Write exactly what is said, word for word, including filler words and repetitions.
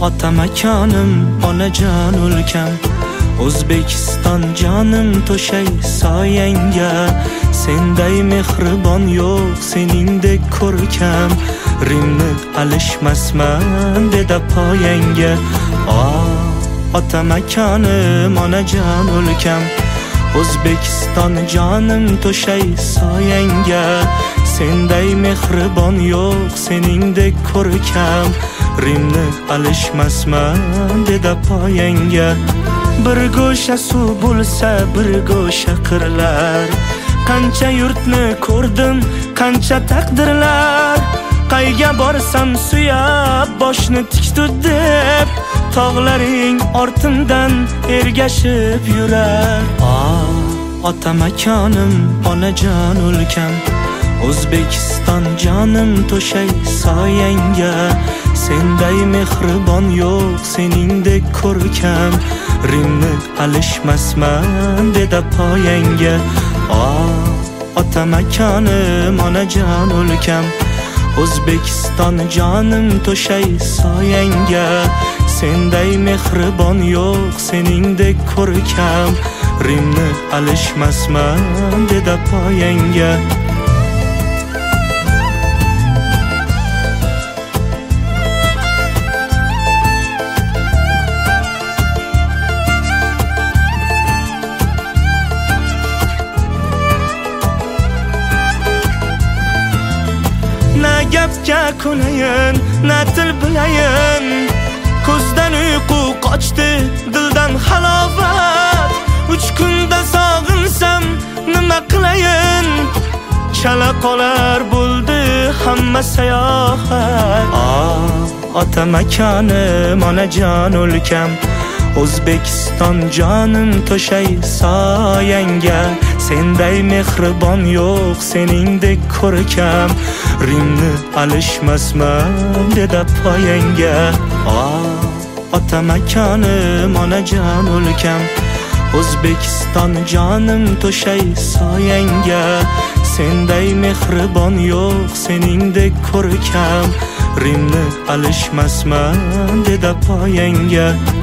ota makonim, onajon o'lkam, O'zbekiston jonim to'shay soyangga. Senday mehribon yo'q, seningdek ko'rkam, Rimni alishmasman deda poyangga. Ota makonim, onajon o'lkam, O'zbekiston jonim to'shay soyangga. Senday mehribon yo'q, seningdek ko'rkam, Rimni alishmasman deda poyangga. Bir go'sha suv bo'lsa, bir go'sha qirlar, qancha yurtni ko'rdim, qancha taqdirlar. Qayga borsam suyab boshni tik tut deb, tog'laring ortimdan ergashib yurar. Ota makonim, onajon o'lkam, O'zbekiston jonim to'shay soyangga. Senday mehribon yo'q, seningdek ko'rkam, Rimni alishmasman deda poyangga. Ota makonim, onajon o'lkam, O'zbekiston jonim to'shay soyangga. Senday mehribon yo'q, seningdek ko'rkam, Rimni alishmasman deda poyangga. Na gapga ko'nayin, na til bilayin, ko'zdan uyqu qochdi, dildan halovat. Uch kunda sog'insam nima qilayin, chala qolar bo'ldi hamma sayohat. Ota makonim, onajon o'lkam, O'zbekiston jonim to'shay soyangga. Senday mehribon yo'q, seningdek ko'rkam, Rimni alishmasman deda poyangga. Ota makonim, onajon o'lkam, O'zbekiston jonim to'shay soyangga. Senday mehribon yo'q, seningdek ko'rkam, Rimni alishmasman deda poyangga.